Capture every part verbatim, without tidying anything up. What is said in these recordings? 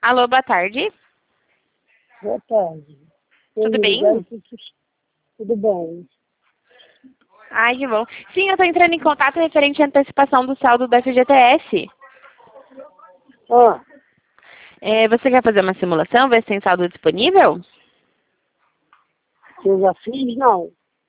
Alô, boa tarde. Boa tarde. Tudo Tem bem? ligado que- Tudo bem. Ai, que bom. Sim, eu estou entrando em contato referente à antecipação do saldo do F G T S. Ah, É, você quer fazer uma simulação, ver se tem saldo disponível? que eu já fiz? Não.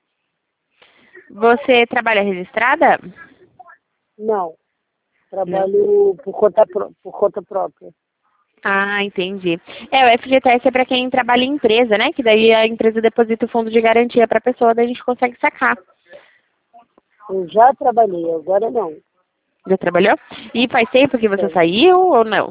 Você trabalha registrada? Não. Não. Trabalho por conta, pró- por conta própria. Ah, entendi. É, o F G T S é para quem trabalha em empresa, né? Que daí a empresa deposita o fundo de garantia para a pessoa, daí a gente consegue sacar. Eu já trabalhei, agora não. Já trabalhou? E faz tempo que você Tem. saiu ou não?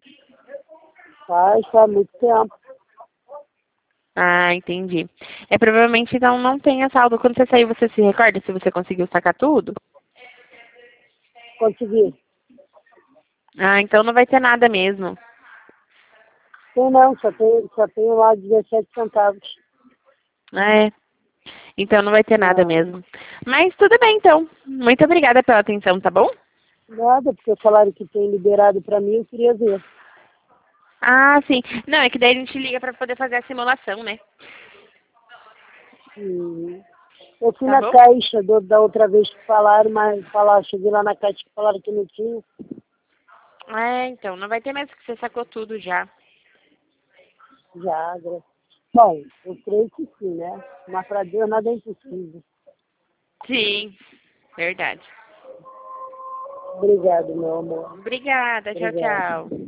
Faz, faz muito tempo. Ah, entendi. É, provavelmente então não tenha saldo. Quando você saiu, você se recorda se você conseguiu sacar tudo? Consegui. Ah, então não vai ter nada mesmo. Tem não, só tenho, só tenho lá dezessete centavos. É, então não vai ter nada Não. mesmo. Mas tudo bem então. Muito obrigada pela atenção, tá bom? Nada, porque falaram que tem liberado pra mim, eu queria ver. Ah, sim. Não, é que daí a gente liga pra poder fazer a simulação, né? Hum. Eu fui Tá na bom? caixa do- da outra vez que falaram, mas falaram, cheguei lá na caixa que falaram que não tinha. É, então, não vai ter mesmo que você sacou tudo já. Já, gra- bom, eu creio que sim, né? Mas para Deus nada é impossível. Sim, verdade. Obrigado, meu amor. Obrigada, tchau, Obrigado. tchau.